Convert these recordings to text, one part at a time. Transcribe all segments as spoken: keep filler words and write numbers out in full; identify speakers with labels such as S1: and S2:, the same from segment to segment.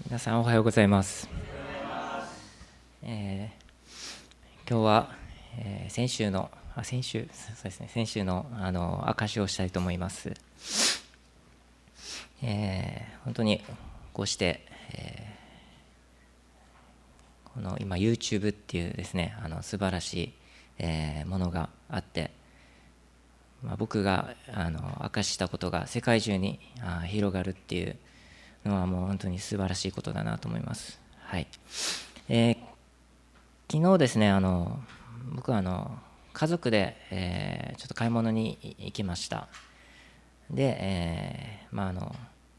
S1: 皆さんおはようございます。えー今日は、えー先週のあ先週そうですね先週のあの証しをしたいと思います。えー本当にこうして、えーこの今 YouTube っていうですねあの素晴らしい、えーものがあって、まあ、僕があの明かししたことが世界中にあ広がるっていうのはもう本当に素晴らしいことだなと思います。はい。えー昨日ですね、あの僕はあの家族で、えーちょっと買い物に行きました。で、えーまああの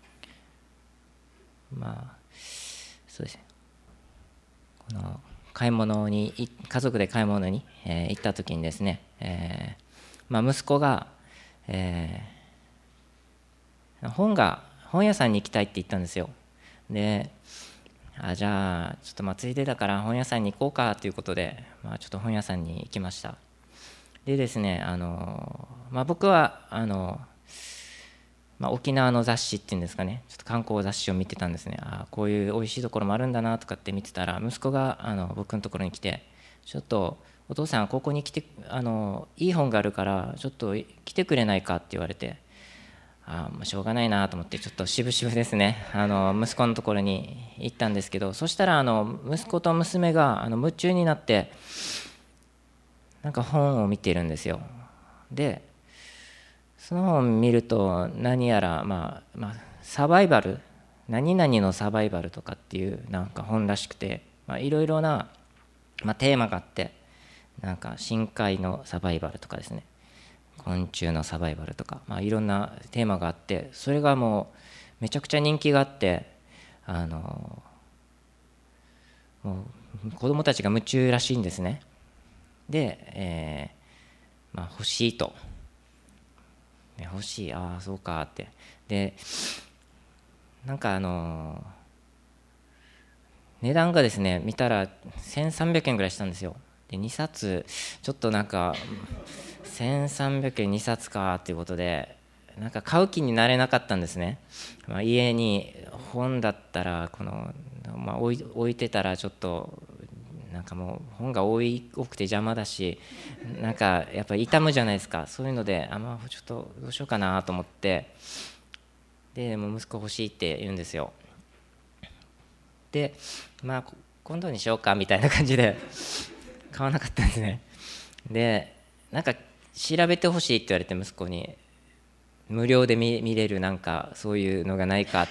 S1: まあそうですね、この買い物に家族で買い物に、えー行った時にですね、えーまあ、息子が、えー本が本屋さんに行きたいって言ったんですよ。で、あじゃあちょっとまあついでだから本屋さんに行こうかということで、まあ、ちょっと本屋さんに行きました。でですね、あのまあ、僕はあの、まあ、沖縄の雑誌っていうんですかね、ちょっと観光雑誌を見てたんですね。あこういう美味しいところもあるんだなとかって見てたら、息子があの僕のところに来て、ちょっとお父さんここに来て、あのいい本があるからちょっと来てくれないかって言われて、あまあしょうがないなと思って、ちょっと渋々ですね、あの息子のところに行ったんですけど、そしたらあの息子と娘があの夢中になってなんか本を見ているんですよ。でその本を見ると、何やら、まあまあ、サバイバル何々のサバイバルとかっていうなんか本らしくて、いろいろな、まあ、テーマがあって、なんか深海のサバイバルとかですね、昆虫のサバイバルとか、まあ、いろんなテーマがあって、それがもうめちゃくちゃ人気があって、あのもう子供たちが夢中らしいんですね。で、えーまあ、欲しいと、ね、欲しい、ああそうかって。でなんかあの値段がですね見たらせんさんびゃくえんぐらいしたんですよ。でにさつちょっとなんかせんさんびゃくえんにさつかっていうことで、なんか買う気になれなかったんですね。まあ、家に本だったらこの、まあ、置い置いてたらちょっとなんかもう本が多い多くて邪魔だし、なんかやっぱり傷むじゃないですか。そういうので、あまあちょっとどうしようかなと思って、でもう息子欲しいって言うんですよ。でまあ今度にしようかみたいな感じで買わなかったんですね。でなんか調べてほしいって言われて、息子に無料で 見, 見れるなんかそういうのがないかって。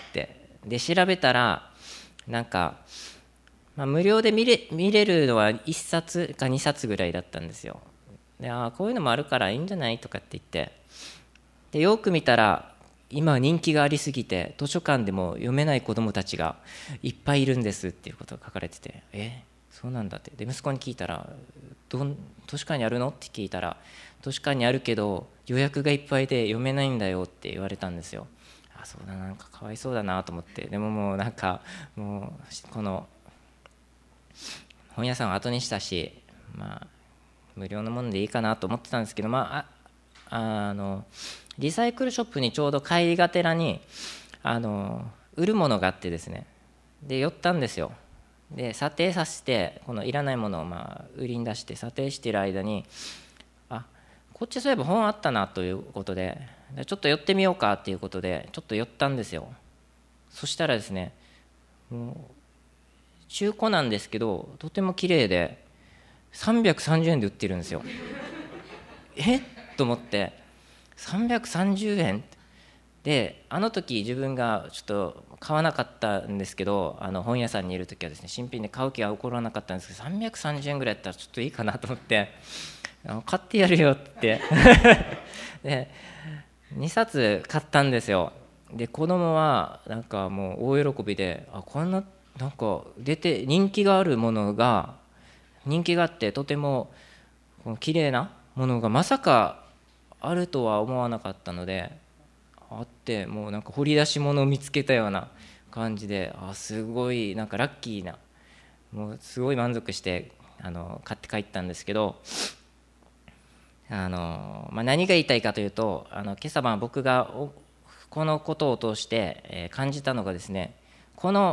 S1: で調べたらなんか、まあ、無料で見れ見れるのはいっさつかにさつぐらいだったんですよ。であこういうのもあるからいいんじゃないとかって言って、でよく見たら今人気がありすぎて図書館でも読めない子どもたちがいっぱいいるんですっていうことが書かれてて、えそうなんだって。で息子に聞いたら、どん図書館にあるのって聞いたら、図書館にあるけど予約がいっぱいで読めないんだよって言われたんですよ。あそうだな、なんかかわいそうだなと思って、でももうなんかもうこの本屋さんを後にしたし、まあ無料のものでいいかなと思ってたんですけど、まあああのリサイクルショップにちょうど帰りがてらにあの売るものがあってですね、で寄ったんですよ。で査定させて、このいらないものをまあ売りに出して査定している間に、あこっちそういえば本あったなということで、ちょっと寄ってみようかっていうことでちょっと寄ったんですよ。そしたらですね、もう中古なんですけどとても綺麗でさんびゃくさんじゅうえんで売ってるんですよ。えっと思って、さんびゃくさんじゅうえんで、あの時自分がちょっと買わなかったんですけど、あの本屋さんにいる時はですね新品で買う気は起こらなかったんですけど、さんびゃくさんじゅうえんぐらいやったらちょっといいかなと思って、あの買ってやるよってでにさつ買ったんですよ。で子供はなんかもう大喜びで、あこんななんか出て人気があるものが人気があってとてもこの綺麗なものがまさかあるとは思わなかったので、あって、もうなんか掘り出し物を見つけたような感じで、あすごいなんかラッキーな、もうすごい満足してあの買って帰ったんですけど、あの、まあ、何が言いたいかというと、あの今朝晩僕がこのことを通して、えー感じたのがですね、この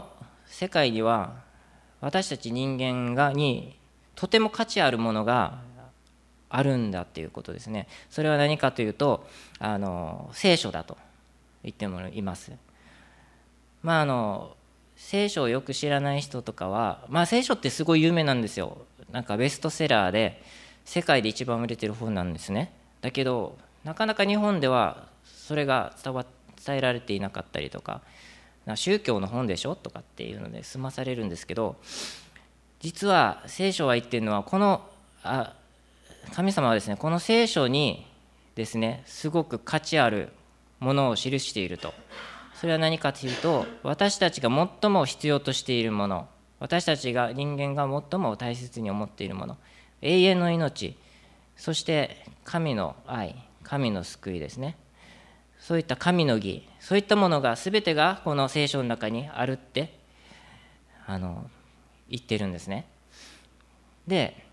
S1: 世界には私たち人間がにとても価値あるものがあるんだっていうことですね。それは何かというと、あの聖書だと言ってもいます。まああの聖書をよく知らない人とかは、まあ、聖書ってすごい有名なんですよ。なんかベストセラーで世界で一番売れてる本なんですね。だけどなかなか日本ではそれが伝わ伝えられていなかったりとか、宗教の本でしょとかっていうので済まされるんですけど、実は聖書は言ってるのは、このあ神様はですね、この聖書にですね、すごく価値あるものを記していると。それは何かというと、私たちが最も必要としているもの、私たちが人間が最も大切に思っているもの、永遠の命、そして神の愛、神の救いですね、そういった神の義、そういったものが全てがこの聖書の中にあるってあの言ってるんですね。で、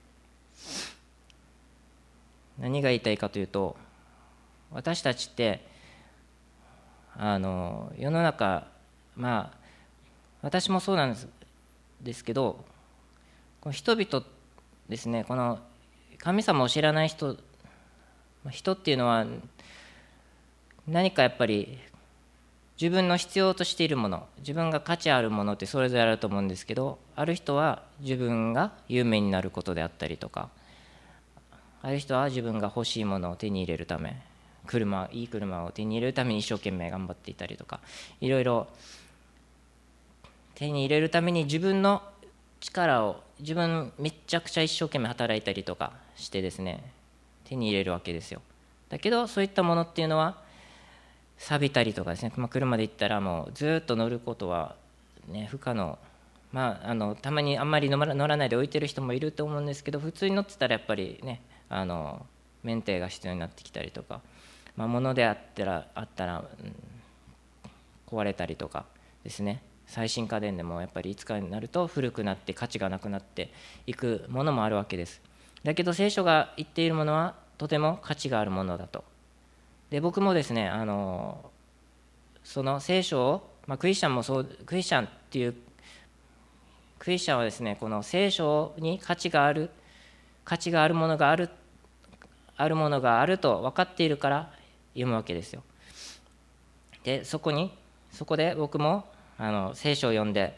S1: 何が言いたいかというと、私たちってあの世の中、まあ私もそうなんですですけど、この人々ですね、この神様を知らない人人っていうのは何かやっぱり自分の必要としているもの、自分が価値あるものってそれぞれあると思うんですけど、ある人は自分が有名になることであったりとか、ある人は自分が欲しいものを手に入れるため、車いい車を手に入れるために一生懸命頑張っていたりとか、いろいろ手に入れるために自分の力を、自分めちゃくちゃ一生懸命働いたりとかしてですね、手に入れるわけですよ。だけどそういったものっていうのは錆びたりとかですね、まあ、車で行ったらもうずっと乗ることは、ね、不可能、まあ、あのたまにあんまり乗ら乗らないで置いてる人もいると思うんですけど、普通に乗ってたらやっぱりね、あのメンテが必要になってきたりとか、まあ、物であったらあったら、うん、壊れたりとかですね、最新家電でもやっぱりいつかになると古くなって価値がなくなっていくものもあるわけです。だけど聖書が言っているものはとても価値があるものだと。で、僕もですね、あのその聖書を、まあ、クリスチャンもそう、クリスチャンっていうクリスチャンはですね、この聖書に価値がある価値があるものがあるあるものがあると分かっているから読むわけですよ。で、そこにそこで僕もあの聖書を読んで、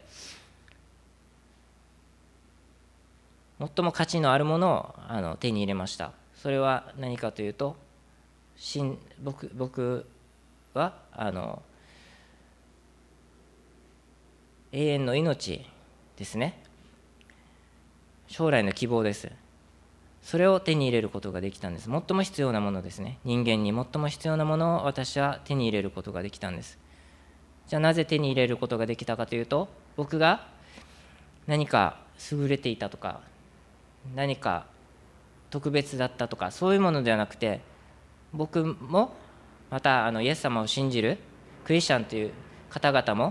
S1: 最も価値のあるものをあの手に入れました。それは何かというと、僕, 僕はあの永遠の命ですね。将来の希望です。それを手に入れることができたんです。最も必要なものですね。人間に最も必要なものを私は手に入れることができたんです。じゃあなぜ手に入れることができたかというと、僕が何か優れていたとか、何か特別だったとか、そういうものではなくて、僕もまたあのイエス様を信じるクリスチャンという方々も、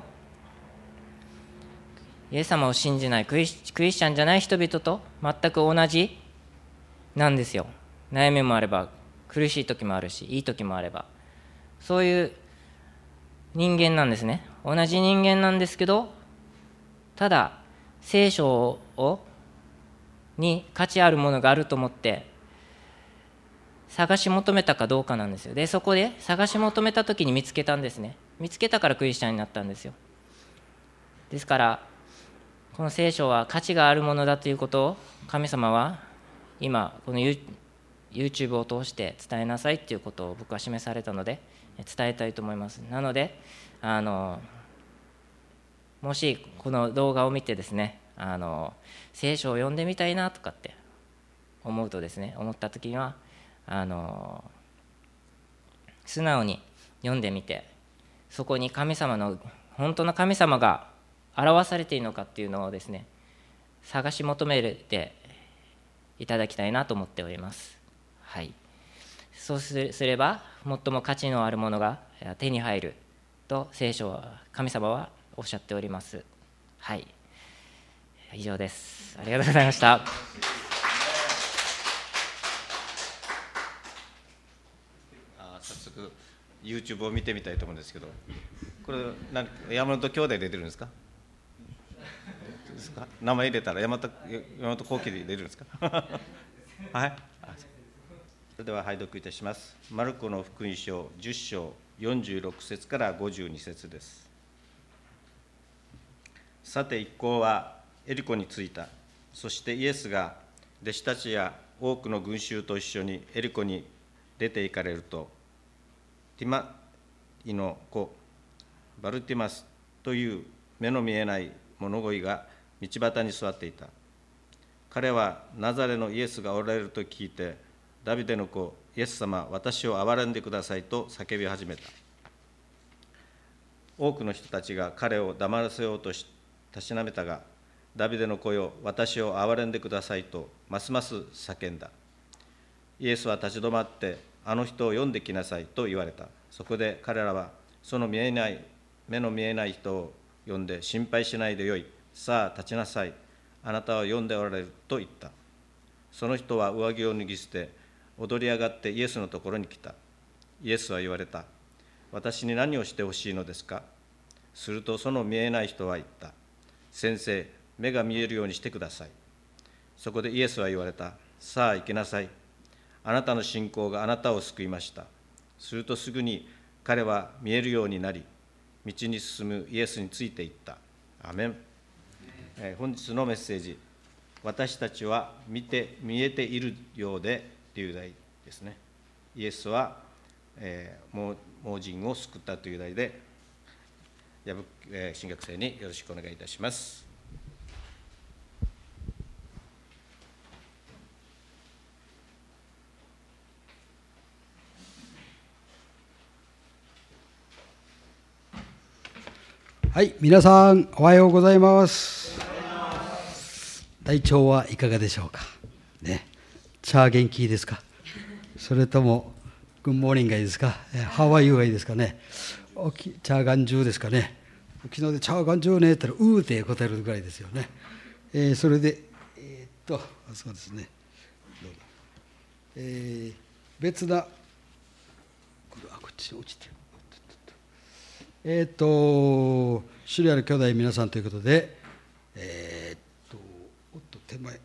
S1: イエス様を信じないクリス、クリスチャンじゃない人々と全く同じなんですよ。悩みもあれば苦しい時もあるし、いい時もあれば、そういう人間なんですね。同じ人間なんですけど、ただ聖書をに価値あるものがあると思って探し求めたかどうかなんですよ。で、そこで探し求めた時に見つけたんですね。見つけたからクリスチャンになったんですよ。ですからこの聖書は価値があるものだということを神様は今この YouTube を通して伝えなさいということを僕は示されたので伝えたいと思います。なのであのもしこの動画を見てですね、あの聖書を読んでみたいなとかって思うとですね、思った時にはあの素直に読んでみて、そこに神様の本当の神様が表されているのかっていうのをですね、探し求めていただきたいなと思っております。はい、そうすれば最も価値のあるものが手に入ると聖書は、神様はおっしゃっております。はい、以上です。ありがとうございました。
S2: あ、早速 YouTube を見てみたいと思うんですけど、これ何山本兄弟出てるんですか？ か。名前入れたら大和大和後期で入れるんですか。はい。それでは拝読いたします。マルコの福音書じゅっ章よんじゅうろく節からごじゅうに節です。さて一行はエリコに着いた。そしてイエスが弟子たちや多くの群衆と一緒にエリコに出て行かれると、ティマイの子バルティマスという目の見えない物乞いが道端に座っていた。彼はナザレのイエスがおられると聞いて、ダビデの子イエス様、私を憐れんでくださいと叫び始めた。多くの人たちが彼を黙らせようとしたしなめたが、ダビデの子よ、私を憐れんでくださいとますます叫んだ。イエスは立ち止まって、あの人を呼んできなさいと言われた。そこで彼らはその見えない目の見えない人を呼んで、心配しないでよい、さあ立ちなさい、あなたは呼んでおられると言った。その人は上着を脱ぎ捨て、踊り上がってイエスのところに来た。イエスは言われた。私に何をしてほしいのですか。するとその見えない人は言った。先生、目が見えるようにしてください。そこでイエスは言われた。さあ行きなさい。あなたの信仰があなたを救いました。するとすぐに彼は見えるようになり、道に進むイエスについていった。アメン。えー、本日のメッセージ、私たちは見て見えているようでという題ですね。イエスは、えー、盲人を救ったという題で、矢吹、えー、新学生によろしくお願いいたします。
S3: はい、皆さんおはようございます。体調はいかがでしょうか。ね、茶元気ですか。それともグッモーニングがいいですか。ハワイユーがいいですかね。茶眼中ですかね。昨日で茶眼中ねって言ったらうーって答えるぐらいですよね。えー、それでえー、っとそうですね。えー、別なこれあこっちに落ちてる。えー、っと主にある兄弟皆さんということで、えー、っとおっと手前待って、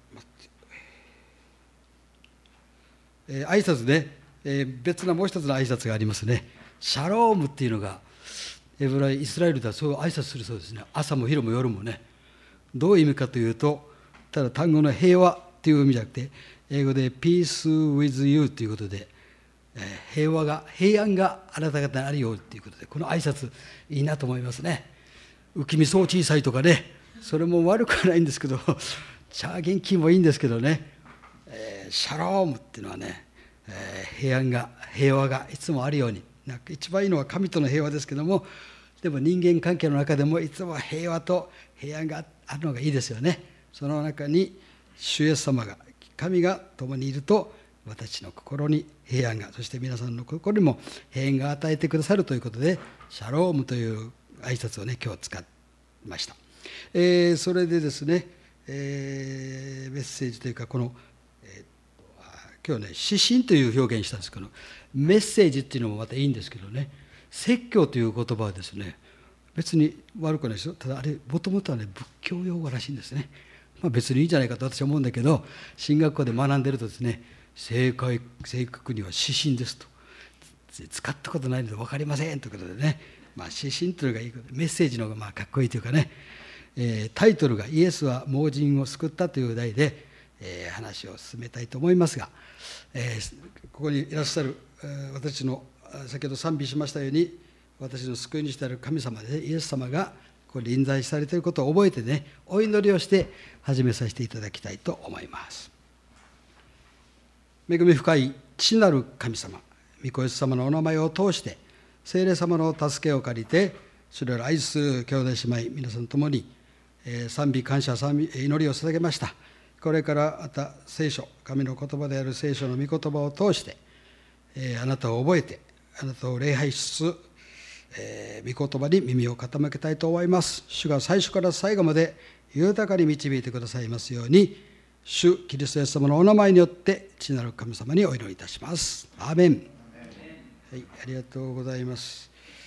S3: えー、挨拶ね、えー、別なもう一つの挨拶がありますね。シャロームっていうのがエブライイスラエルではそういう挨拶するそうですね。朝も昼も夜もね。どういう意味かというと、ただ単語の平和っていう意味じゃなくて、英語で Peace with you ということで、平和が平安があなた方にあるようということで、この挨拶いいなと思いますね。浮きみそう小さいとかね、それも悪くはないんですけど、チャー元気もいいんですけどね、えー、シャロームっていうのはね、えー、平安が平和がいつもあるように、なんか一番いいのは神との平和ですけども、でも人間関係の中でもいつも平和と平安があるのがいいですよね。その中に主イエス様が神が共にいると、私の心に平安が、そして皆さんの心にも平安が与えてくださるということで、シャロームという挨拶をね今日使いました。えー、それでですね、えー、メッセージというかこの、えー、今日ね指針という表現したんですけど、メッセージっていうのもまたいいんですけどね、説教という言葉はですね別に悪くないですよ。ただあれもともとはね仏教用語らしいんですね。まあ、別にいいんじゃないかと私は思うんだけど、神学校で学んでるとですね、正解正確には指針ですと、使ったことないので分かりませんということでね、まあ、指針というのがいいことで、メッセージの方がまあかっこいいというかね、えー、タイトルがイエスは盲人を救ったという題で、えー、話を進めたいと思いますが、えー、ここにいらっしゃる、えー、私の先ほど賛美しましたように、私の救い主である神様で、イエス様がこう臨在されていることを覚えてね、お祈りをして始めさせていただきたいと思います。恵み深い父なる神様、御子イエス様のお名前を通して聖霊様の助けを借りて、主を愛す兄弟姉妹皆さんともに、えー、賛美感謝賛美祈りを捧げました。これからまた聖書、神の言葉である聖書の御言葉を通して、えー、あなたを覚えてあなたを礼拝しつつ、えー、御言葉に耳を傾けたいと思います。主が最初から最後まで豊かに導いてくださいますように、主キリストイエス様のお名前によって父なる神様にお祈りいたします。アーメン。はい、ありがとうございます。え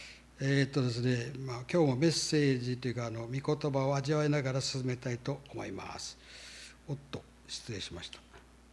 S3: えーっとですね、まあ、今日もメッセージというか、あの御言葉を味わいながら進めたいと思います。おっと、失礼しました。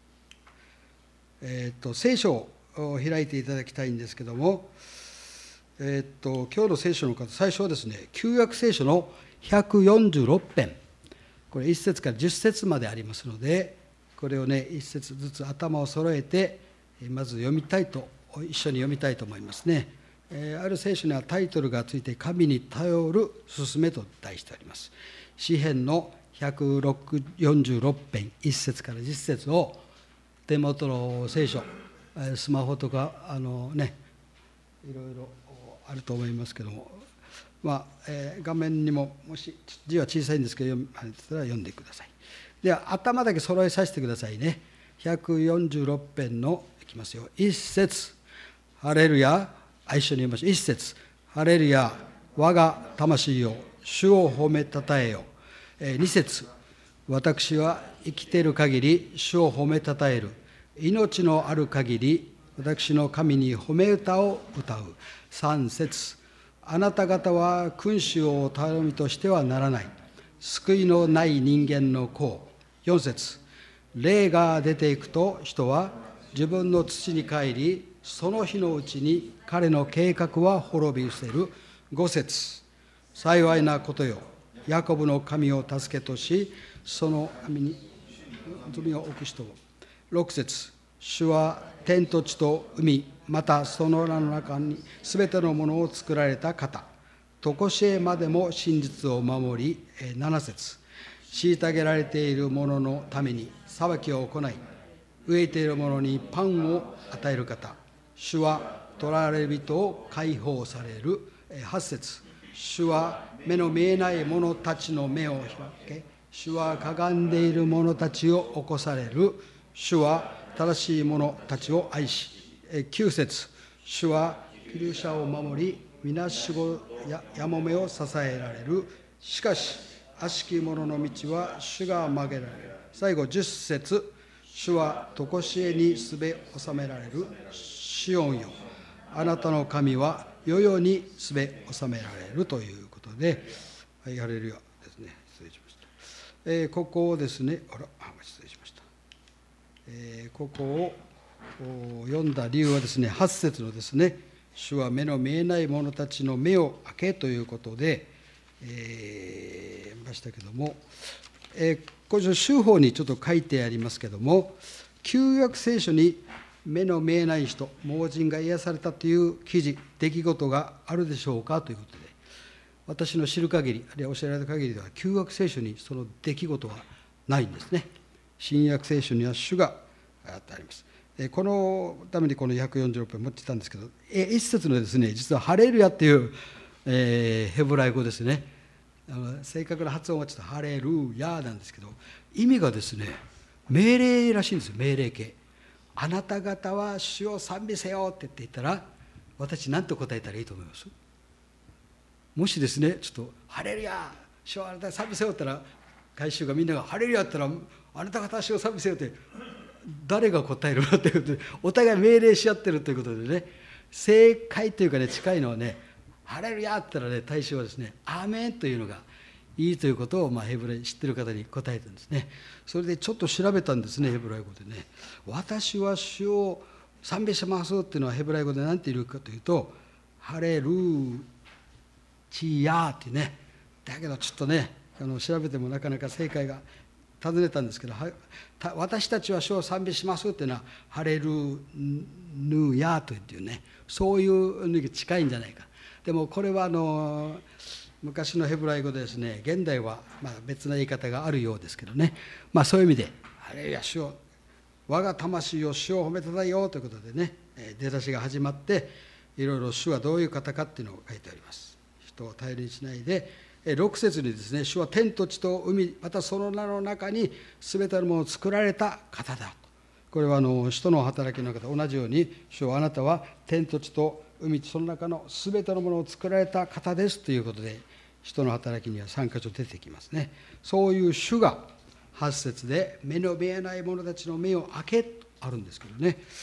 S3: えーっと、聖書を開いていただきたいんですけども、えーっと、今日の聖書の方、最初はですね、旧約聖書のひゃくよんじゅうろく編、これいっ節からじゅっ節までありますので、これをね、いっ節ずつ頭を揃えて、まず読みたいと、一緒に読みたいと思いますね。えー、ある聖書にはタイトルがついて、神に頼る勧めと題しております。詩編のひゃくよんじゅうろく編、いっ節からじゅっ節を、手元の聖書、スマホとか、あのね、いろいろあると思いますけども、まあえー、画面にも、もし字は小さいんですけど、読めたら読んでください。では、頭だけ揃えさせてくださいね。ひゃくよんじゅうろく編の、いきますよ。一節、ハレルヤ、一緒に読みましょう。一節、ハレルヤ、我が魂よ、主を褒めたたえよ。えー、二節、私は生きている限り、主を褒めたたえる。命のある限り、私の神に褒め歌を歌う。三節、あなた方は君主を頼みとしてはならない。救いのない人間の子。四節、霊が出ていくと人は自分の土に帰り、その日のうちに彼の計画は滅び失せる。五節、幸いなことよ。ヤコブの神を助けとし、その神に罪を置く人を。六節、主は天と地と海、またその名の中にすべてのものを作られた方。とこしえまでも真実を守り。七節、虐げられている者のために裁きを行い、飢えている者にパンを与える方。主は捕らわれる人を解放される。八節、主は目の見えない者たちの目を開け、主はかがんでいる者たちを起こされる。主は正しい者たちを愛し。九節、主は寄留者を守り、皆守護ややもめを支えられる。しかし悪しき者の道は主が曲げられる。最後十節、主は常しえにすべ収められる。シオンよ、あなたの神は世々にすべ収められるということで、はい、ハレルヤですね。失礼しました。えー、ここをですね、あら、失礼しました。えー、ここを読んだ理由はですね、はち節のですね、主は目の見えない者たちの目を開けということで、えー、読みましたけども、えー、これ修法にちょっと書いてありますけども、旧約聖書に目の見えない人、盲人が癒されたという記事、出来事があるでしょうかということで、私の知る限り、あるいは教えられた限りでは、旧約聖書にその出来事はないんですね。新約聖書には主があります。このためにこのひゃくよんじゅうろく編持ってたんですけど、一節のですね、実はハレルヤっていう、えー、ヘブライ語ですね。あの正確な発音はちょっとハレルヤなんですけど、意味がですね、命令らしいんですよ。命令形。あなた方は主を賛美せよって言ったら、私何と答えたらいいと思います？もしですね、ちょっとハレルヤ、主をあなたが賛美せよって言ったら、会衆がみんながハレルヤって言ったら、あなた方は主を賛美せよって、誰が答えるのということで、お互い命令し合ってるということでね、正解というかね、近いのはね、ハレルヤって言ったらね、大衆はですね、アーメンというのがいいということを、まあ、ヘブライ知ってる方に答えたんですね。それでちょっと調べたんですね、ヘブライ語でね。私は主を賛美しますっていうのはヘブライ語で何て言うかというと、ハレルチヤーってね。だけどちょっとね、あの調べてもなかなか正解が尋ねたんですけど、私たちは主を賛美しますっていうのはハレルヌヤーというね、そういうのに近いんじゃないか。でもこれはあの昔のヘブライ語でですね、現代はまあ別な言い方があるようですけどね、まあそういう意味で、ハレルヤ主を、我が魂を主を褒めたたえようということでね、出だしが始まって、いろいろ主はどういう方かっていうのを書いてあります。人を頼りにしないで、ろく節にですね、主は天と地と海、またその名の中に全てのものを作られた方だと。これはあの使徒の働きの方、同じように、主はあなたは天と地と海、その中の全てのものを作られた方ですということで、使徒の働きにはさん箇所出てきますね。そういう主がはち節で、目の見えない者たちの目を開けとあるんですけどね、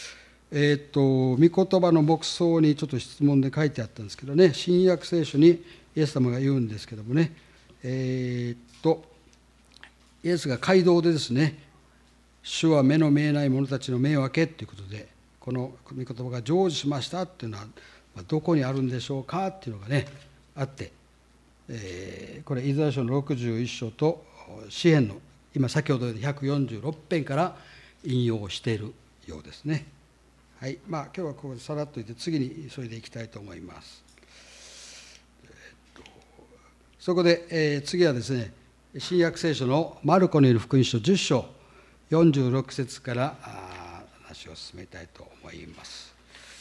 S3: えー、と御言葉の黙想にちょっと質問で書いてあったんですけどね、新約聖書にイエス様が言うんですけどもね、えー、とイエスが街道でですね、主は目の見えない者たちの目を開けということで、この御言葉が成就しましたっていうのはどこにあるんでしょうかっていうのがねあって、えー、これイザヤ書のろくじゅういっ章と詩編の今先ほどひゃくよんじゅうろく編から引用しているようですね。はい、まあ今日はここでさらっと言って次に急いでいきたいと思います。えー、とそこで、えー、次はですね、新約聖書のマルコによる福音書じゅっ章よんじゅうろく節から話を進めたいと思います。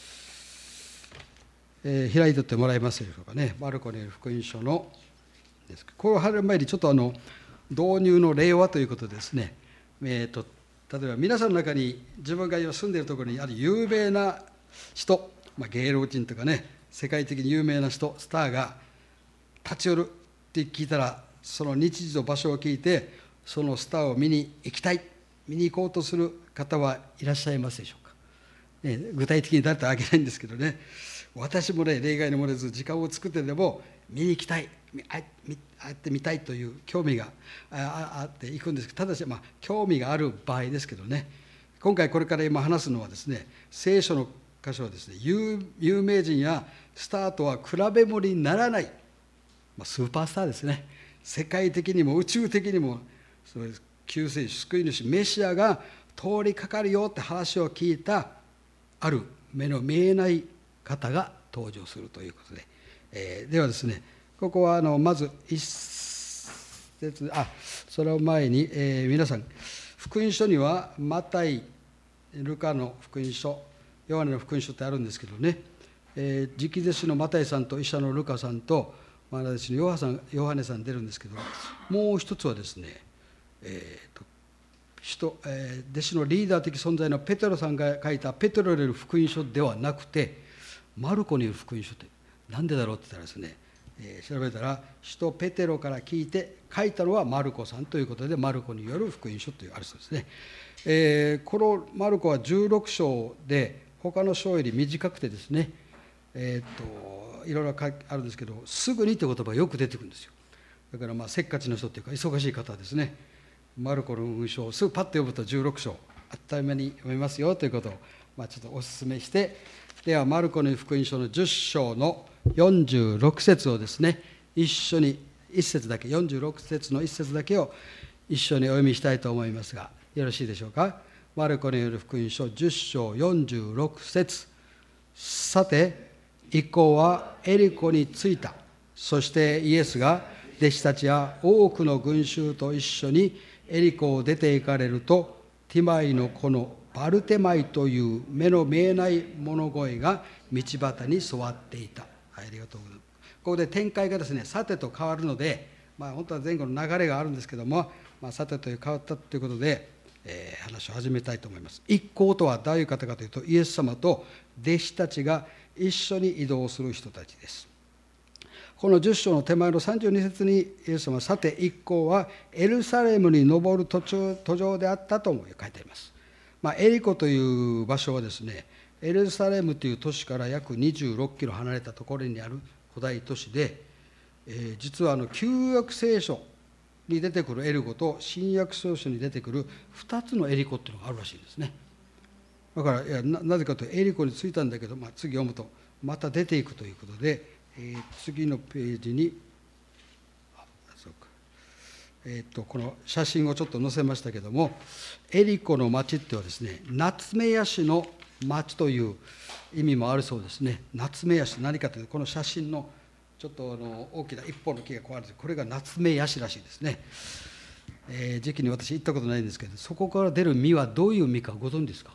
S3: えー、開いておってもらえますでしょうかね。マルコによる福音書のです。これを入る前にちょっとあの導入の令和ということでですね、えー、と例えば皆さんの中に自分が今住んでいるところにある有名な人、まあ、芸能人とかね、世界的に有名な人、スターが立ち寄るって聞いたら、その日時と場所を聞いてそのスターを見に行きたい、見に行こうとする方はいらっしゃいますでしょうか、ね、具体的に誰とは挙げないんですけどね、私もね例外に漏れず時間を作ってでも見に行きたい、会ってみたいという興味があって行くんですけど、ただし、まあ、興味がある場合ですけどね、今回これから今話すのはですね、聖書の箇所はですね、有, 有名人やスターとは比べ物にならない、まあ、スーパースターですね。世界的にも宇宙的にもそうです、救世主、救い主メシアが通りかかるよって話を聞いたある目の見えない方が登場するということで、えー、ではですね、ここはあのまず一節、あそれを前に、えー、皆さん福音書にはマタイ、ルカの福音書、ヨハネの福音書ってあるんですけどね、えー、直弟子のマタイさんと医者のルカさんとまだですね、ヨハさん、ヨハネさん出るんですけど、もう一つはですね、えーと人えー、弟子のリーダー的存在のペテロさんが書いたペテロによる福音書ではなくて、マルコによる福音書ってなんでだろうって言ったらですね、えー、調べたら、使徒ペテロから聞いて書いたのはマルコさんということで、マルコによる福音書というあるそうですね。えー、このマルコはじゅうろく章で、他の章より短くてですね、えー、といろいろあるんですけど、すぐにという言葉がよく出てくるんですよ。だからまあせっかちの人というか忙しい方はですね、マルコの福音書をすぐパッと読むとじゅうろく章あっという間に読めますよということを、まあ、ちょっとお勧めして、ではマルコの福音書のじゅっ章のよんじゅうろく節をですね、一緒に一節だけ、よんじゅうろく節の一節だけを一緒にお読みしたいと思いますが、よろしいでしょうか。マルコによる福音書じゅっ章よんじゅうろく節。さて一行はエリコに着いた。そしてイエスが弟子たちや多くの群衆と一緒にエリコを出て行かれると、ティマイの子のバルテマイという目の見えない物声が道端に座っていた。はい、ありがとうございます。ここで展開がですね、さてと変わるので、まあ、本当は前後の流れがあるんですけども、まあ、さてと変わったということで、えー、話を始めたいと思います。一行とはどういう方かというと、イエス様と弟子たちが一緒に移動する人たちです。このじゅっ章の手前のさんじゅうに節にイエス様は、さて一行はエルサレムに登る途中途上であったとも書いてあります。まあ、エリコという場所はですね、エルサレムという都市から約にじゅうろっキロ離れたところにある古代都市で、えー、実はあの旧約聖書に出てくるエリコと新約聖書に出てくるふたつのエリコっていうのがあるらしいんですね。だからいや な, なぜかというと、エリコに着いたんだけど、まあ、次読むとまた出ていくということで、えー、次のページにあそうか、えー、とこの写真をちょっと載せましたけども、エリコの町ってはですね、ナツメヤシの町という意味もあるそうですね。ナツメヤシ、何かというと、この写真のちょっとあの大きな一本の木がこうあるんです。これがナツメヤシらしいですね。えー、時期に私行ったことないんですけど、そこから出る実はどういう実かご存知ですか。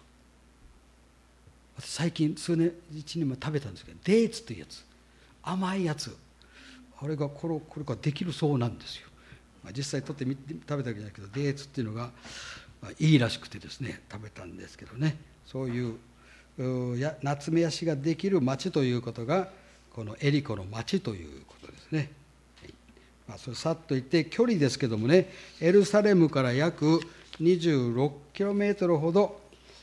S3: 最近数年いちねんまえ食べたんですけど、デーツというやつ、甘いやつ、あれがこれこれからできるそうなんですよ。まあ、実際取ってみ食べたわけじゃないけど、デーツっていうのが、まあ、いいらしくてですね、食べたんですけどね、そういうやナツメヤシができる町ということが、このエリコの町ということですね。はい、まあ、それさっと言って距離ですけどもね、エルサレムから約にじゅうろくキロメートルほど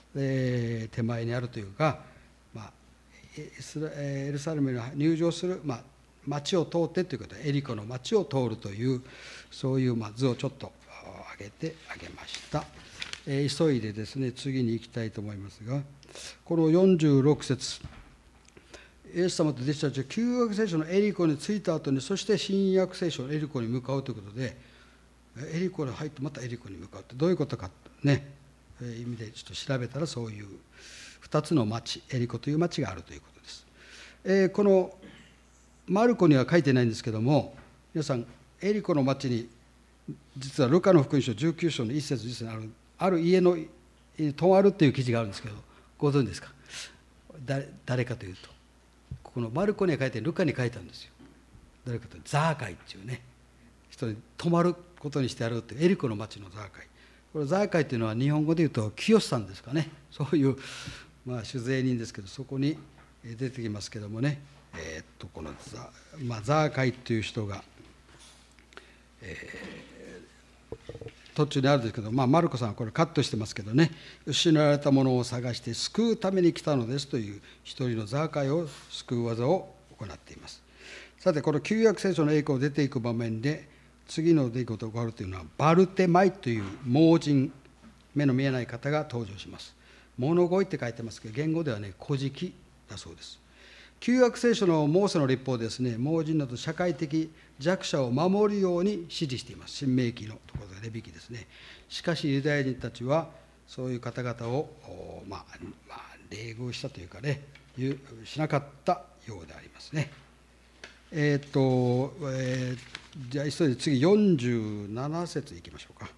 S3: えー手前にあるというか、まあ、イスラエルサレムに入場する、まあ、町を通ってということで、エリコの町を通るという、そういうまあ図をちょっと上げてあげました。えー急いでですね、次に行きたいと思いますが、このよんじゅうろく節、イエス様と弟子たちは旧約聖書のエリコに着いた後に、そして新約聖書のエリコに向かうということで、エリコに入ってまたエリコに向かうってどういうことかね、えー意味でちょっと調べたら、そういうふたつの町、エリコという町があるということです。えーこのマルコには書いてないんですけども、皆さん、エリコの町に、実はルカの福音書じゅうきゅう章の一節にある、ある家の泊まるっていう記事があるんですけど、ご存知ですか？誰誰かというと、このマルコには書いて、ルカに書いたんですよ。誰かというと、ザーカイっていうね、人に泊まることにしてやるっていう、エリコの町のザーカイ。これザーカイというのは日本語でいうと清さんですかね、そういう、まあ、酒税人ですけど、そこに出てきますけどもね、えーっとこのザ、まあ、ザーカイという人が、えー途中にあるんですけど、まあ、マルコさんはこれカットしてますけどね、失われたものを探して救うために来たのですという一人のザーカイを救う技を行っています。さて、この旧約聖書の栄光を出ていく場面で、次の出来事が起こるというのは、バルテマイという盲人、目の見えない方が登場します。物乞いって書いてますけど、言語ではね、乞食だそうです。旧約聖書のモーセの律法ですね、盲人など社会的弱者を守るように指示しています。新明記のところでレビ記ですね。しかしユダヤ人たちはそういう方々を、まあまあ、冷遇したというかね、しなかったようでありますね。えー、っと、えー、じゃあ急いで次よんじゅうなな節いきましょうか。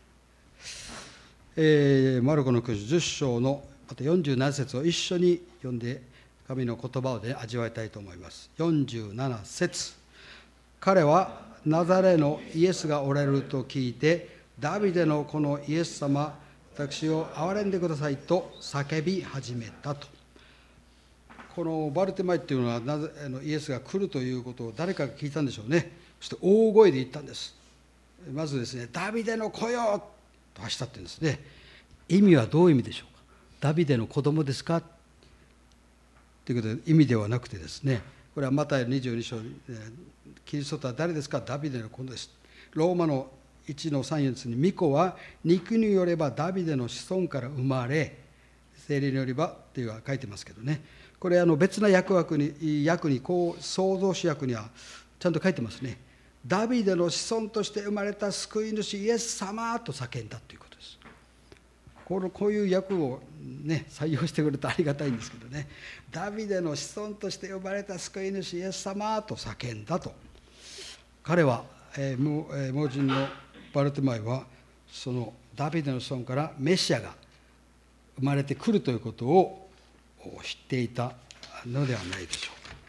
S3: えー、マルコの福音書じゅっ章のまたよんじゅうなな節を一緒に読んで、神の言葉を、ね、味わいたいと思います。よんじゅうなな節、彼はナザレのイエスがおられると聞いて、ダビデのこのイエス様、私を憐れんでくださいと叫び始めたと。このバルテマイっていうのは、なぜイエスが来るということを誰かが聞いたんでしょうね。そして大声で言ったんです。まずですね、ダビデの子よと発したっていうんですね。意味はどういう意味でしょうか。ダビデの子供ですかということで、意味ではなくてですね、これはマタイにじゅうに章、キリストとは誰ですか、ダビデの子です。ローマのいちのさん節に、御子は肉によればダビデの子孫から生まれ、聖霊によればっていうのは書いてますけどね、これあの別な訳に、訳にこう創造主訳にはちゃんと書いてますね。ダビデの子孫として生まれた救い主イエス様と叫んだということです。このこういう訳を、ね、採用してくれるとありがたいんですけどね、ダビデの子孫として呼ばれた救い主イエス様と叫んだと。彼は、えー、盲人のバルテマイはそのダビデの子孫からメシアが生まれてくるということを知っていたのではないでしょうか。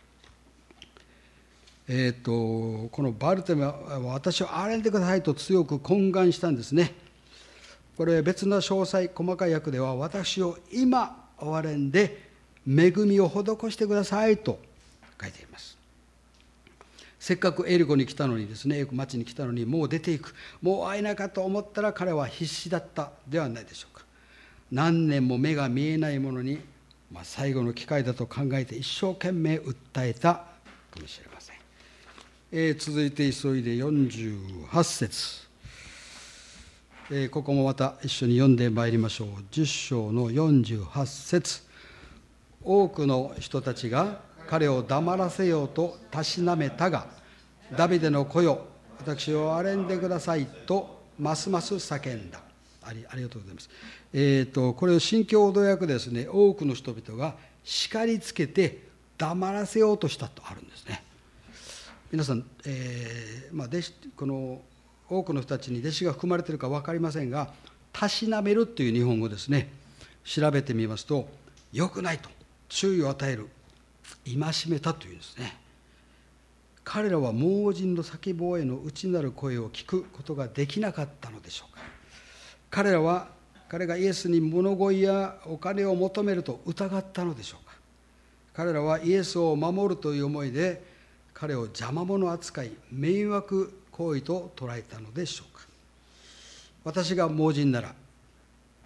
S3: えー、とこのバルテマイは私を憐れんでくださいと強く懇願したんですね。これ別な詳細細かい訳では、私を今憐れんで恵みを施してくださいと書いています。せっかくエリコに来たのにですね、町に来たのにもう出ていく、もう会えないかと思ったら彼は必死だったではないでしょうか。何年も目が見えないものに、まあ、最後の機会だと考えて一生懸命訴えたかもしれません。えー、続いて急いでよんじゅうはち節、えー、ここもまた一緒に読んでまいりましょう。じゅっ章のよんじゅうはち節、多くの人たちが彼を黙らせようとたしなめたが、ダビデの子よ、私を憐れんでくださいとますます叫んだ。あり、ありがとうございます。えーと、これを新共同訳ですね、多くの人々が叱りつけて黙らせようとしたとあるんですね。皆さん、えーまあ、弟子この多くの人たちに弟子が含まれているか分かりませんが、たしなめるという日本語ですね、調べてみますと、良くないと注意を与える、戒めたというんですね。彼らは盲人の叫び声の内なる声を聞くことができなかったのでしょうか。彼らは彼がイエスに物乞いやお金を求めると疑ったのでしょうか。彼らはイエスを守るという思いで彼を邪魔者扱い、迷惑行為と捉えたのでしょうか。私が盲人なら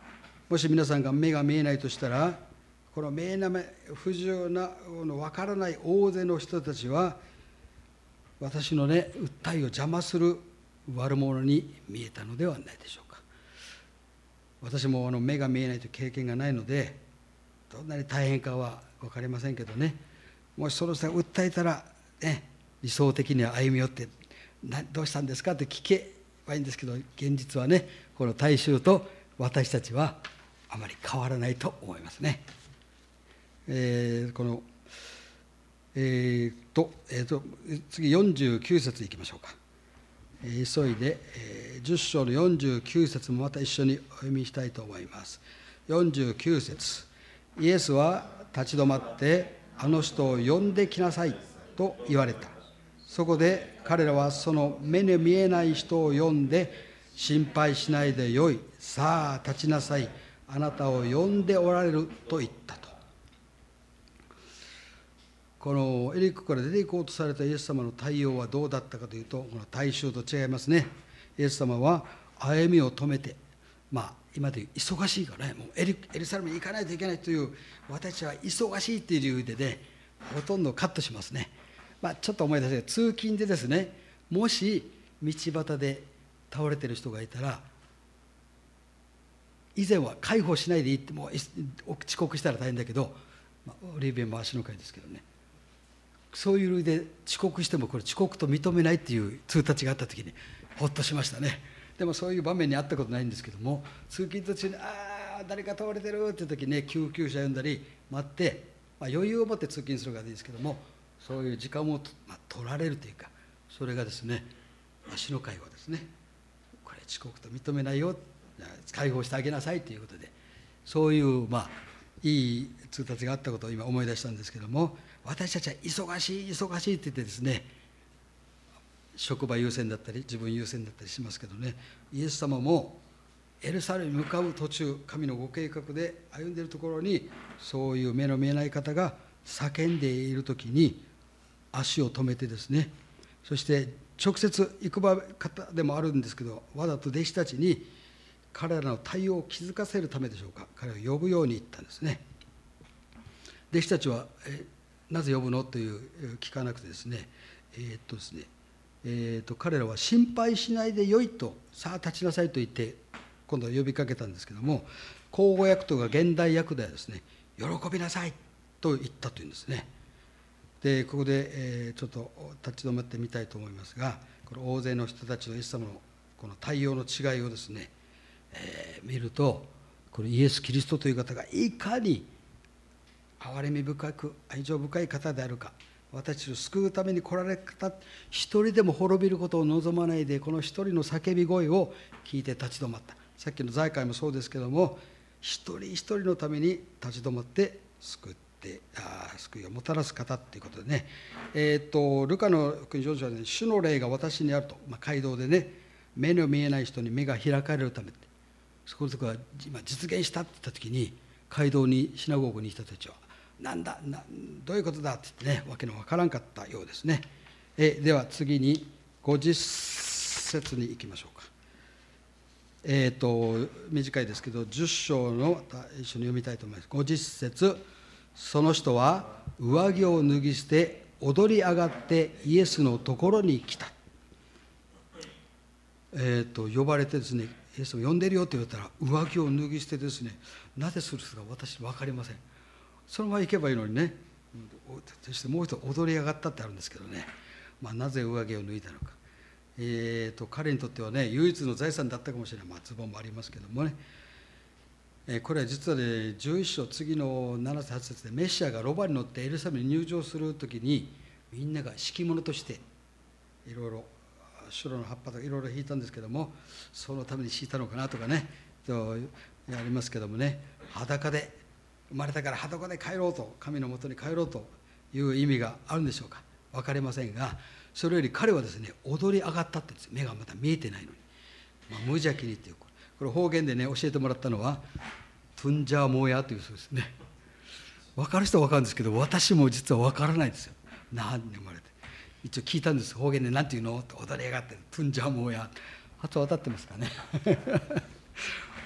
S3: もし皆さんが目が見えないとしたら、この見えない不自由な分からない大勢の人たちは、私のね訴えを邪魔する悪者に見えたのではないでしょうか。私もあの目が見えないという経験がないので、どんなに大変かは分かりませんけどね、もしその人が訴えたら、ね、理想的には歩み寄ってどうしたんですかって聞けばいいんですけど、現実はね、この大衆と私たちはあまり変わらないと思いますね。えー、このえーとえーと次よんじゅうきゅう節いきましょうか。えー、急いで、えー、じゅっ章のよんじゅうきゅう節もまた一緒にお読みしたいと思います。よんじゅうきゅう節、イエスは立ち止まってあの人を呼んできなさいと言われた。そこで彼らはその目に見えない人を呼んで、心配しないでよい、さあ立ちなさい、あなたを呼んでおられると言ったと。このエリックから出て行こうとされたイエス様の対応はどうだったかというと、この大衆と違いますね。イエス様は歩みを止めて、まあ今でいう忙しいからね、もうエリエルサレムに行かないといけないという、私は忙しいっていう理由でね、ほとんどカットしますね。まあ、ちょっと思い出して、通勤でですね、もし道端で倒れてる人がいたら、以前は介抱しないでいいって、もう遅刻したら大変だけど、まあ、オリーブ園も足の会ですけどね、そういう理由で遅刻してもこれ遅刻と認めないっていう通達があった時にほっとしましたね。でもそういう場面にあったことないんですけども、通勤途中にああ誰か倒れてるっていう時にね、救急車呼んだり待って、まあ、余裕を持って通勤するからいいですけども、そういう時間を、まあ、取られるというか、それがですね、足の介護ですね、これ遅刻と認めないよ、介抱してあげなさいということで、そういうまあいい通達があったことを今思い出したんですけども、私たちは忙しい忙しいって言ってですね、職場優先だったり自分優先だったりしますけどね、イエス様もエルサレムに向かう途中、神のご計画で歩んでいるところに、そういう目の見えない方が叫んでいる時に足を止めてですね、そして直接行く方でもあるんですけど、わざと弟子たちに彼らの対応を気づかせるためでしょうか、彼を呼ぶように言ったんですね。弟子たちはえなぜ呼ぶのという聞かなくてですね、えー、っとですね、えー、っと彼らは心配しないでよいと、さあ立ちなさいと言って今度は呼びかけたんですけども、口語訳とか現代訳ではですね、喜びなさいと言ったというんですね。でここで、えー、ちょっと立ち止まってみたいと思いますが、この大勢の人たちのイエス様のこの対応の違いをですね、えー、見ると、このイエス・キリストという方がいかに憐れみ深く愛情深い方であるか、私たちを救うために来られた方、一人でも滅びることを望まないで、この一人の叫び声を聞いて立ち止まった。さっきの財界もそうですけども、一人一人のために立ち止まって救ってあ救いをもたらす方ということでね、えー、っとルカの福音書では、ね、主の霊が私にあると、まあ、街道でね、目の見えない人に目が開かれるためって、そこのところが今実現したって言った時に、街道にシナゴーグにいた人たちはなんだなどういうことだって言ってね、わけのわからんかったようですね。えでは次にごじゅっ節に行きましょうか。えっ、ー、と短いですけどじゅっ章の一緒に読みたいと思います。ごじゅっ節、その人は上着を脱ぎ捨て踊り上がってイエスのところに来た。えー、と呼ばれてですね、イエスを呼んでるよって言われたら上着を脱ぎ捨てですね、なぜするか私分かりません。そのまま行けばいいのにね、そしてもう一度踊り上がったってあるんですけどね、まあ、なぜ上着を脱いだのか、えー、と彼にとってはね、唯一の財産だったかもしれない、まあ、ズボンもありますけどもね、えー、これは実はね、じゅういっ章次のなな節はち節で、メシアがロバに乗ってエルサレムに入場するときに、みんなが敷物としていろいろシュロの葉っぱとかいろいろ引いたんですけども、そのために敷いたのかなとかね、とやりますけどもね、裸で生まれたから裸で帰ろうと、神のもとに帰ろうという意味があるんでしょうか、分かりませんが、それより彼はですね、踊り上がったって言うんですよ。目がまだ見えてないのに、まあ、無邪気にっていう、これ方言でね教えてもらったのはトゥンジャーモーヤーというそうですね。分かる人は分かるんですけど、私も実は分からないんですよ。何で生まれて一応聞いたんです。方言で何て言うのって、踊り上がってトゥンジャーモーヤー、あと渡ってますかね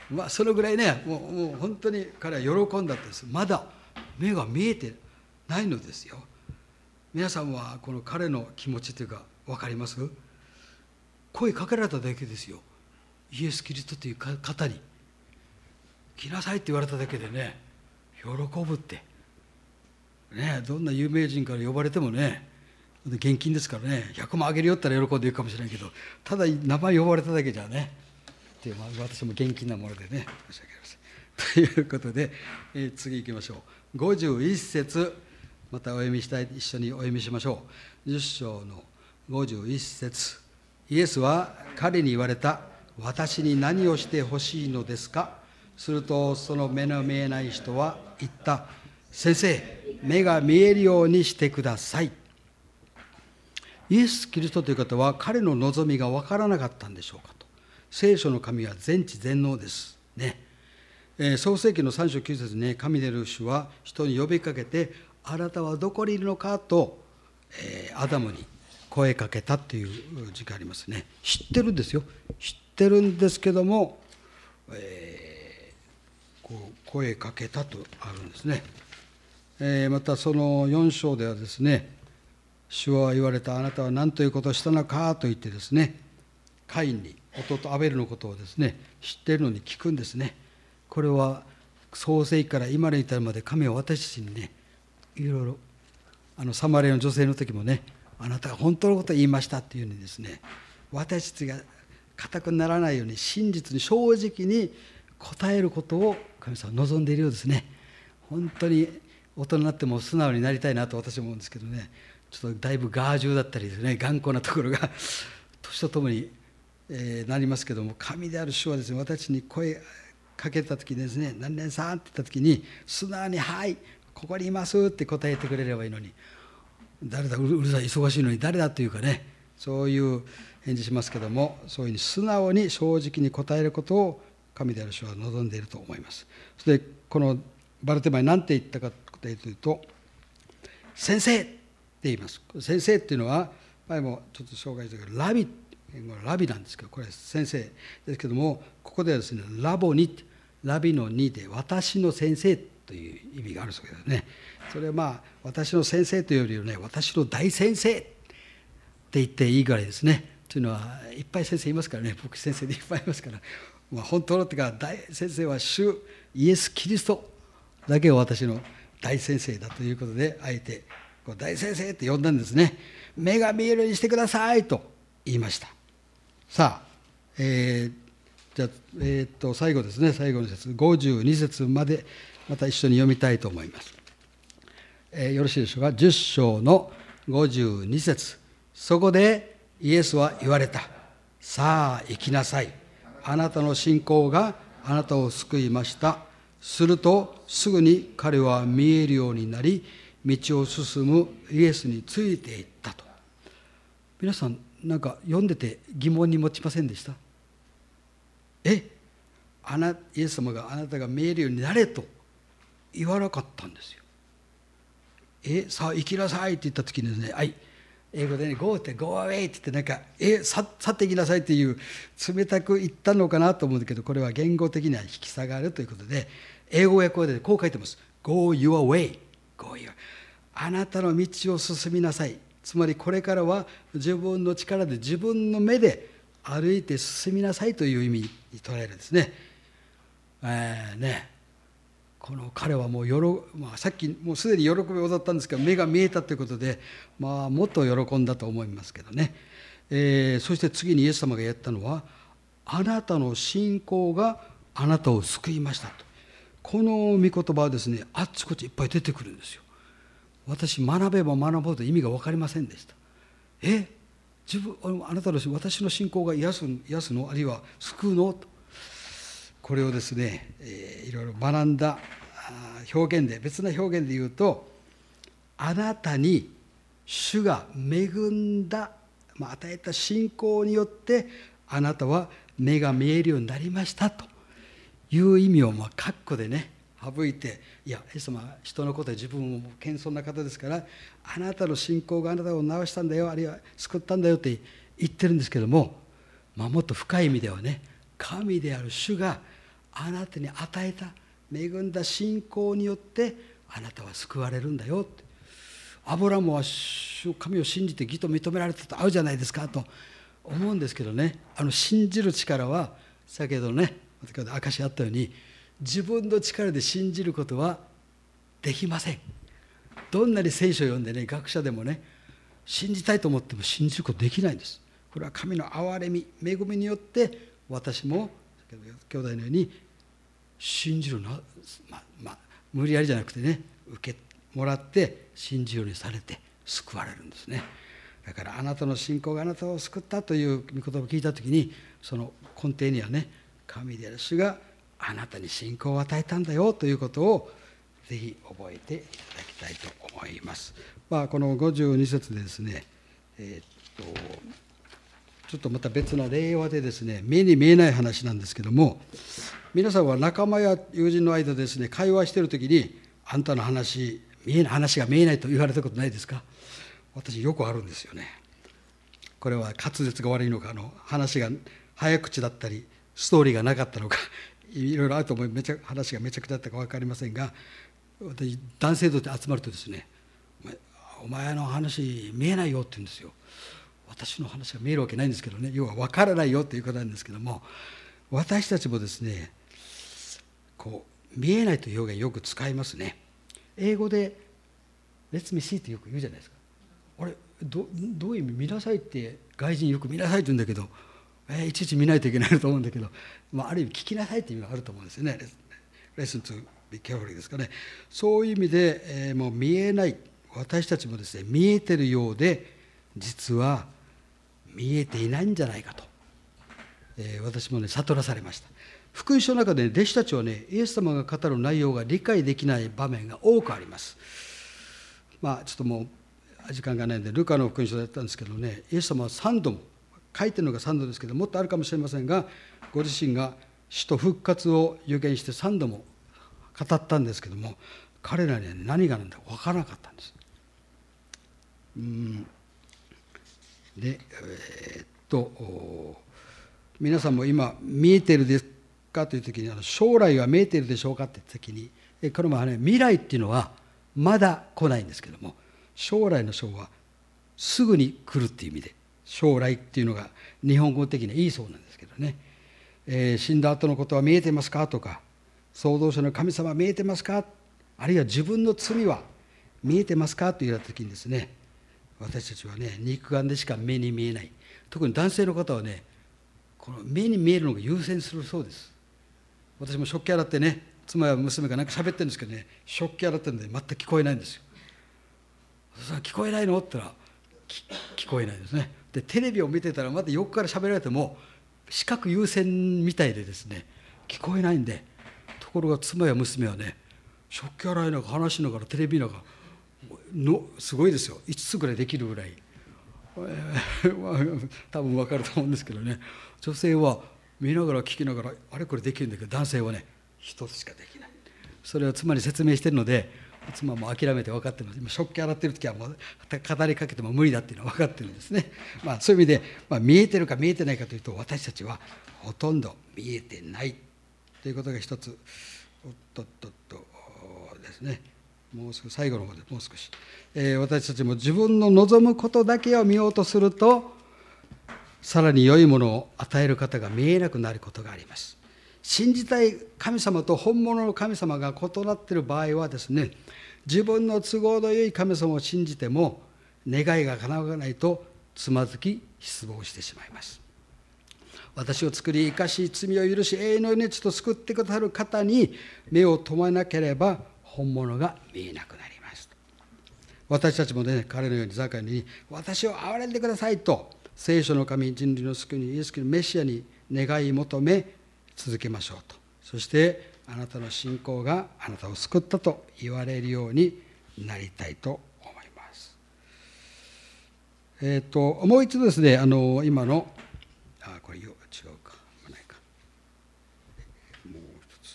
S3: まあ、そのぐらいね、もう、もう本当に彼は喜んだんです。まだ目が見えてないのですよ。皆さんはこの彼の気持ちというか分かります？声かけられただけですよ。イエス・キリストという方に来なさいって言われただけでね、喜ぶってね、どんな有名人から呼ばれてもね、現金ですからね、ひゃくまんあげるよったら喜んでいるかもしれないけど、ただ名前呼ばれただけじゃねっていう、まあ、私も現金なものでね、申し訳ありません。ということで、えー、次行きましょう。ごじゅういっ節、またお読みしたい、一緒にお読みしましょう。じゅっ章のごじゅういっ節、イエスは彼に言われた。私に何をしてほしいのですか。するとその目の見えない人は言った。先生、目が見えるようにしてください。イエス・キリストという方は彼の望みが分からなかったんでしょうかと。聖書の神は全知全能ですね。えー、創世記のさん章きゅう節に、ね、神である主は人に呼びかけて、あなたはどこにいるのかと、えー、アダムに声かけたという字がありますね。知ってるんですよ。知ってるんですけども、えー、こう声かけたとあるんですね。えー、またそのよん章ではですね、主は言われた。あなたは何ということをしたのかと言ってですね、カインに弟アベルのことをですね、知っているのに聞くんですね。これは創世記から今に至るまで神は私たちにね、いろいろ、あのサマリアの女性の時もね、あなたが本当のことを言いましたっていうふうにですね、私たちが固くならないように真実に正直に答えることを神様は望んでいるようですね。本当に大人になっても素直になりたいなと私は思うんですけどね、ちょっとだいぶガージュだったりですね、頑固なところが年とともに、えー、なりますけども、神である主はですね、私に声かけた時にですね、何々さんって言った時に素直にはいここにいますって答えてくれればいいのに、誰だ、うるさい忙しいのに誰だというかね、そういう返事しますけども、そういうふうに素直に正直に答えることを神である主は望んでいると思います。そしてこのバルテマイ何て言ったかというと、先生って言います。先生っていうのは前もちょっと紹介したけどラビラビなんですけど、これ先生ですけども、ここではですね、ラボニ、ラビのにで私の先生という意味があるそうですね。それはまあ私の先生というよりはね、私の大先生って言っていいぐらいですね。というのはいっぱい先生いますからね、牧師先生でいっぱいいますから、まあ、本当のっていうか大先生は主イエス・キリストだけを私の大先生だということで、あえてこう大先生って呼んだんですね。目が見えるようにしてくださいと言いました。さあ、えー、じゃあ、えー、っと最後ですね、最後の節ごじゅうに節までまた一緒に読みたいと思います。えー、よろしいでしょうか。じゅっ章のごじゅうに節、そこでイエスは言われた。さあ行きなさい。あなたの信仰があなたを救いました。するとすぐに彼は見えるようになり、道を進むイエスについていったと。皆さんなんか読んでて疑問に持ちませんでした？え、あなイエス様があなたが見えるようになれと言わなかったんですよ。え、さあ行きなさいって言った時にですね、はい、英語でね、Go って Go away って言って、なんかえ去って行きなさいっていう冷たく言ったのかなと思うんだけど、これは言語的には引き下がるということで、英語訳でこう書いてます。 Go your way, Go your、 あなたの道を進みなさい。つまりこれからは自分の力で自分の目で歩いて進みなさいという意味に捉えるんですね。えー、ねこの彼はもうよろ、まあ、さっきもうすでに喜びを踊ったんですけど、目が見えたということで、まあ、もっと喜んだと思いますけどね、えー、そして次にイエス様が言ったのは、あなたの信仰があなたを救いましたと。この御言葉はですね、あっちこっちいっぱい出てくるんですよ。私学べば学ぶほど意味が分かりませんでした。え、自分あなたの私の信仰が癒す、癒すの、あるいは救うのと、これをですね、えー、いろいろ学んだ表現で、別な表現で言うと、あなたに主が恵んだ、まあ、与えた信仰によってあなたは目が見えるようになりましたという意味を、まあ括弧でね省いて、いやイエス様は人のことで自分も謙遜な方ですから、あなたの信仰があなたを治したんだよ、あるいは救ったんだよって言ってるんですけども、まあ、もっと深い意味ではね、神である主があなたに与えた恵んだ信仰によってあなたは救われるんだよって。アブラムは神を信じて義と認められたと合うじゃないですかと思うんですけどね、あの信じる力は先ほどね先ほど証しあったように、自分の力で信じることはできません。どんなに聖書を読んでね、学者でもね、信じたいと思っても信じることできないんです。これは神の憐れみ恵みによって、私も兄弟のように信じるのは、まあまあ、無理やりじゃなくてね、受けもらって信じるようにされて救われるんですね。だからあなたの信仰があなたを救ったという御言葉を聞いたときに、その根底にはね、神である主があなたに信仰を与えたんだよということをぜひ覚えていただきたいと思います。まあ、このごじゅうに節でですね、えー、っとちょっとまた別な令和でですね、目に見えない話なんですけども、皆さんは仲間や友人の間でですね、会話しているときに、あんたの話見えない話が見えないと言われたことないですか？私よくあるんですよね。これは滑舌が悪いのか、あの話が早口だったりストーリーがなかったのかいろいろあると思い、めちゃ話がめちゃくちゃだったか分かりませんが、私男性と集まるとですね、お前の話見えないよって言うんですよ。私の話が見えるわけないんですけどね、要は分からないよということなんですけども、私たちもですね、こう見えないという表現よく使いますね。英語で「Let me see」ってよく言うじゃないですか。あれ ど, どういう意味、見なさいって外人よく見なさいって言うんだけど、えー、いちいち見ないといけないと思うんだけど、まあ、ある意味聞きなさいっていう意味があると思うんですよね。Listen to be careful ですかね。そういう意味で、えー、もう見えない、私たちもですね、見えてるようで実は見えていないんじゃないかと、えー、私もね悟らされました。福音書の中で、ね、弟子たちはね、イエス様が語る内容が理解できない場面が多くあります。まあちょっともう時間がないのでルカの福音書だったんですけどね、イエス様はさんども、書いてるのがさんどですけど、もっとあるかもしれませんが、ご自身が死と復活を預言してさんども語ったんですけども、彼らには何が何だか分からなかったんです。うんで、えー、っと皆さんも今見えてるですかという時に、将来は見えているでしょうかって時に、これもね、未来っていうのはまだ来ないんですけども、将来の将はすぐに来るっていう意味で、将来っていうのが日本語的にはいいそうなんですけどね、えー、死んだ後のことは見えてますかとか、創造者の神様は見えてますか、あるいは自分の罪は見えてますかと言われた時にですね、私たちはね、肉眼でしか目に見えない、特に男性の方はね、この目に見えるのが優先するそうです。私も食器洗ってね、妻や娘がなんか喋ってるんですけどね、食器洗ってるんで全く聞こえないんですよ。それ聞こえないのって言ったら聞こえないですね。でテレビを見てたらまた横から喋られても視覚優先みたいでですね、聞こえないんで、ところが妻や娘はね、食器洗いながら話しながらテレビながらのすごいですよ、いつつぐらいできるぐらい、えー、多分分かると思うんですけどね、女性は見ながら聞きながらあれこれできるんだけど、男性はね一つしかできない。それを妻に説明してるので、妻も諦めて分かってます。今食器洗ってる時はもう語りかけても無理だっていうのは分かってるんですね。まあ、そういう意味で、まあ、見えてるか見えてないかというと、私たちはほとんど見えてないということが一つ。おっとっとっとですね、もう少し最後の方でもう少し、えー、私たちも自分の望むことだけを見ようとすると、さらに良いものを与える方が見えなくなることがあります。信じたい神様と本物の神様が異なっている場合はですね、自分の都合の良い神様を信じても願いが叶わないとつまずき失望してしまいます。私を作り生かし罪を許し永遠の命と救ってくださる方に目を留めなければ本物が見えなくなります。私たちもね、彼のようにザカに私を憐れんでくださいと聖書の神、人類の救いにイエス・キリストメシアに願い求め続けましょうと。そしてあなたの信仰があなたを救ったと言われるようになりたいと思います。えっ、ー、ともう一度ですね、あの今のあこれ違うかないかもう一つ、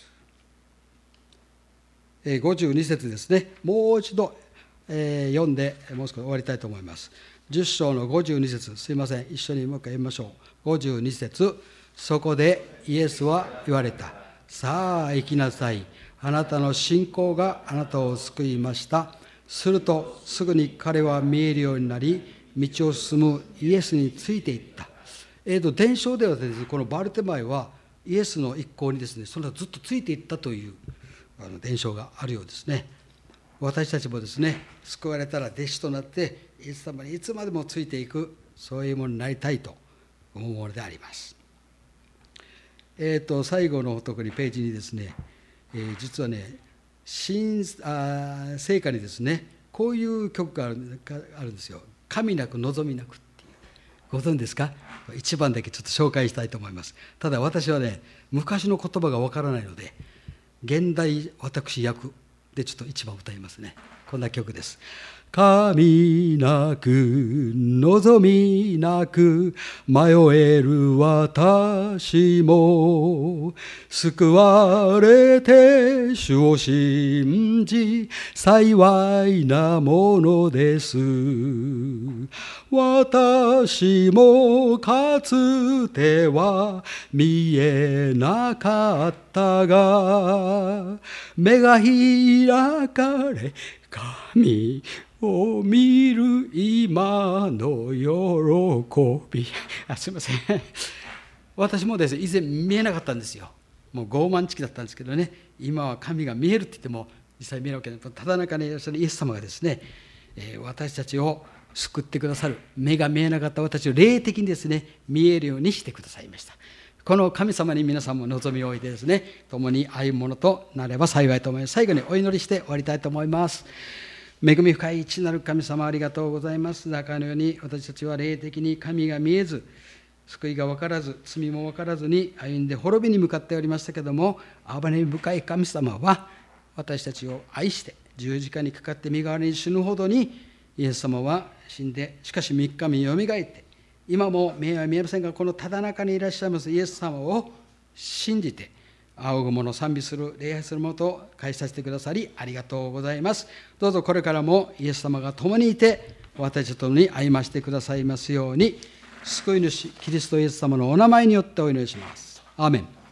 S3: えー、ごじゅうに節ですね、もう一度、えー、読んでもう少し終わりたいと思います。じゅっ章のごじゅうに節、すいません、一緒にもう一回読みましょう。ごじゅうに節、そこでイエスは言われた。 さあ行きなさい。あなたの信仰があなたを救いました。するとすぐに彼は見えるようになり、道を進むイエスについていった。えーと、伝承ではですね、このバルテマイはイエスの一行にですね、そのずっとついていったというあの伝承があるようですね。私たちもですね、救われたら弟子となってイエス様にいつまでもついていく、そういうものになりたいと思うものであります。えーと、最後の特にページにですね、えー、実はね、新あ聖歌にですね、こういう曲がある、あるんですよ。神なく望みなくっていう。ご存知ですか？一番だけちょっと紹介したいと思います。ただ私はね、昔の言葉がわからないので、現代私訳でちょっと一番歌いますね。こんな曲です。神なく望みなく迷える私も、救われて主を信じ幸いなものです。私もかつては見えなかったが、目が開かれ神を見る今の喜び。あ、すいません。私もですね、以前見えなかったんですよ。もう傲慢チキだったんですけどね、今は神が見えるって言っても実際見えるわけない。ただ中にいらっしゃるイエス様がですね、えー、私たちを救ってくださる、目が見えなかった私を霊的にですね、見えるようにしてくださいました。この神様に皆さんも望みを置いてですね、共に歩むものとなれば幸いと思います。最後にお祈りして終わりたいと思います。恵み深い一なる神様、ありがとうございます。中のように私たちは霊的に神が見えず、救いが分からず、罪も分からずに歩んで滅びに向かっておりましたけれども、憐れみ深い神様は私たちを愛して十字架にかかって身代わりに死ぬほどに、イエス様は死んで、しかし三日目によみがえって、今も目は見えませんが、このただ中にいらっしゃいますイエス様を信じて仰ぐ者、賛美する、礼拝する者と返させてくださりありがとうございます。どうぞこれからもイエス様が共にいて私たちと共に歩ましてくださいますように、救い主キリストイエス様のお名前によってお祈りします。アーメン。